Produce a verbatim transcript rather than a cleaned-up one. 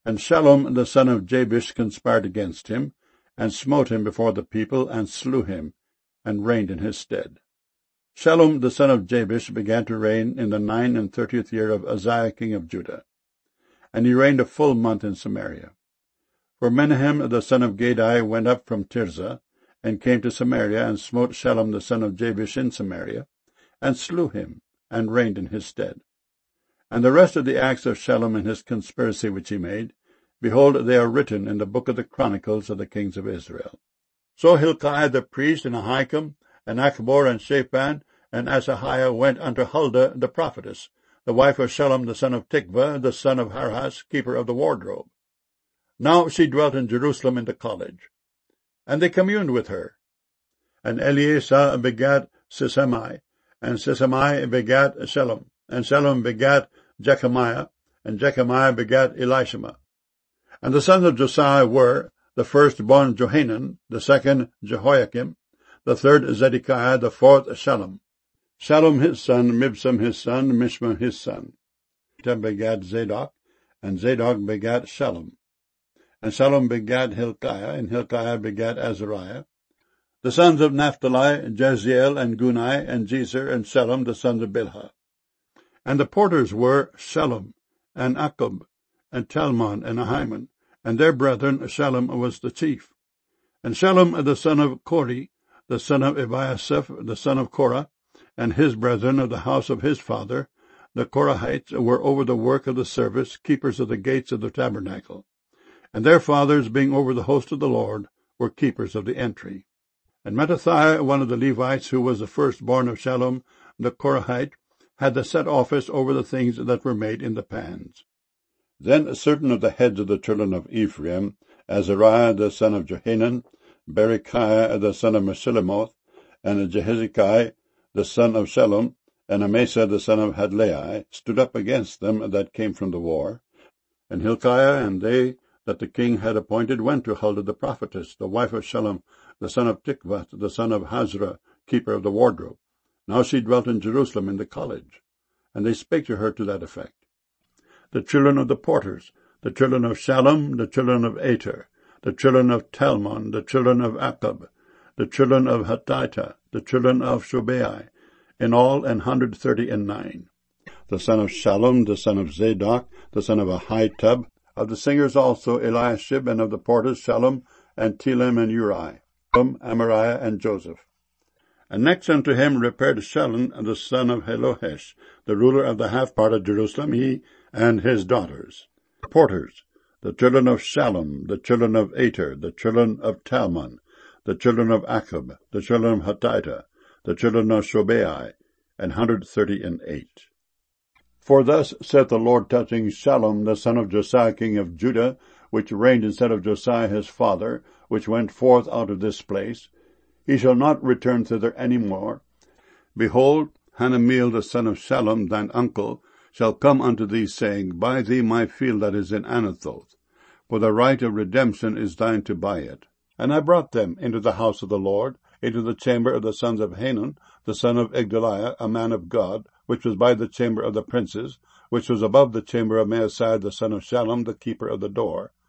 And Shallum the son of Jabesh conspired against him, and smote him before the people, and slew him, and reigned in his stead. Shallum the son of Jabesh began to reign in the nine and thirtieth year of Uzziah king of Judah, and he reigned a full month in Samaria. For Menahem the son of Gadai went up from Tirzah, and came to Samaria, and smote Shallum the son of Jabesh in Samaria, and slew him, and reigned in his stead. And the rest of the acts of Shallum and his conspiracy which he made, behold, they are written in the book of the Chronicles of the kings of Israel. So Hilkiah the priest, and Ahikam, and Achbor, and Shaphan, and Asahiah went unto Huldah the prophetess, the wife of Shallum the son of Tikvah, the son of Harhas, keeper of the wardrobe. Now she dwelt in Jerusalem in the college. And they communed with her. And Eleasah begat Sisamai, and Sisamai begat Shallum, and Shallum begat Jechamiah, and Jechamiah begat Elishama. And the sons of Josiah were, the first born Johanan, the second Jehoiakim, the third Zedekiah, the fourth Shallum. Shallum his son, Mibsam his son, Mishma his son. Mibsam begat Zadok, and Zadok begat Shallum. And Shallum begat Hilkiah, and Hilkiah begat Azariah. The sons of Naphtali, Jeziel, and Gunai, and Jezer, and Shallum, the sons of Bilhah. And the porters were Shallum, and Akub, and Talmon, and Ahiman, and their brethren. Shallum was the chief. And Shallum the son of Kori, the son of Ebiasaph, the son of Korah, and his brethren of the house of his father, the Korahites, were over the work of the service, keepers of the gates of the tabernacle. And their fathers, being over the host of the Lord, were keepers of the entry. And Mattithiah, one of the Levites, who was the firstborn of Shallum the Korahite, had the set office over the things that were made in the pans. Then certain of the heads of the children of Ephraim, Azariah the son of Johanan, Berechiah the son of Meshillemoth, and Jehezekiah the son of Shallum, and Amasa the son of Hadlai, stood up against them that came from the war. And Hilkiah and they that the king had appointed went to Huldah the prophetess, the wife of Shallum, the son of Tikvath, the son of Hazra, keeper of the wardrobe. Now she dwelt in Jerusalem in the college. And they spake to her to that effect. The children of the porters, the children of Shallum, the children of Ater, the children of Talmon, the children of Akub, the children of Hattita, the children of Shobai, in all an hundred thirty and nine. The son of Shallum, the son of Zadok, the son of Ahitub, of the singers also Eliashib, and of the porters Shallum, and Telem, and Uri, Amariah, and Joseph. And next unto him repaired Shallum, the son of Helohesh, the ruler of the half part of Jerusalem, he and his daughters. The porters, the children of Shallum, the children of Ater, the children of Talmon, the children of Akub, the children of Hattita, the children of Shobai, an hundred thirty and eight. For thus saith the Lord touching Shallum, the son of Josiah king of Judah, which reigned instead of Josiah his father, which went forth out of this place, he shall not return thither any more. Behold, Hanameel the son of Shallum, thine uncle, shall come unto thee, saying, Buy thee my field that is in Anathoth, for the right of redemption is thine to buy it. And I brought them into the house of the Lord, into the chamber of the sons of Hanan, the son of Igdaliah, a man of God, which was by the chamber of the princes, which was above the chamber of Maaseiah the son of Shallum, the keeper of the door.